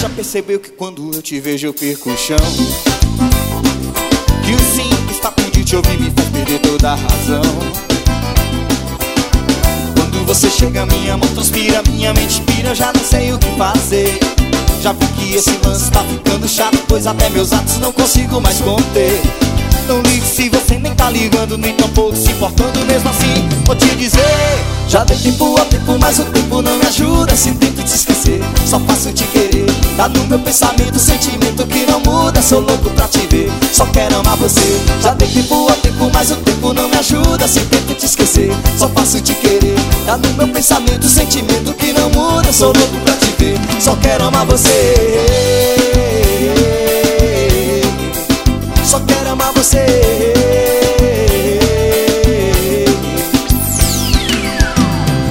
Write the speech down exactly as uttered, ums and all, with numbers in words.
já percebeu que quando eu te vejo eu perco o chão? Que o simples fato de te ouvir me faz perder toda a razão. Quando você chega, minha mão transpira, minha mente pira, eu já não sei o que fazer. Já vi que esse lance tá ficando chato, pois até meus atos não consigo mais conter. Não ligue se você nem tá ligando, nem tampouco se importando. Mesmo assim, vou te dizer, já dei tempo ao tempo, mas o tempo não me ajuda. Se tento te esquecer, só faço te querer. Tá no meu pensamento, sentimento que não muda. Sou louco pra te ver, só quero amar você. Já dei tempo ao tempo, mas o tempo não me ajuda. Se tento te esquecer, só faço te querer. Tá no meu pensamento, sentimento que não muda. Sou louco pra te ver, só quero amar você. Só quero amar você.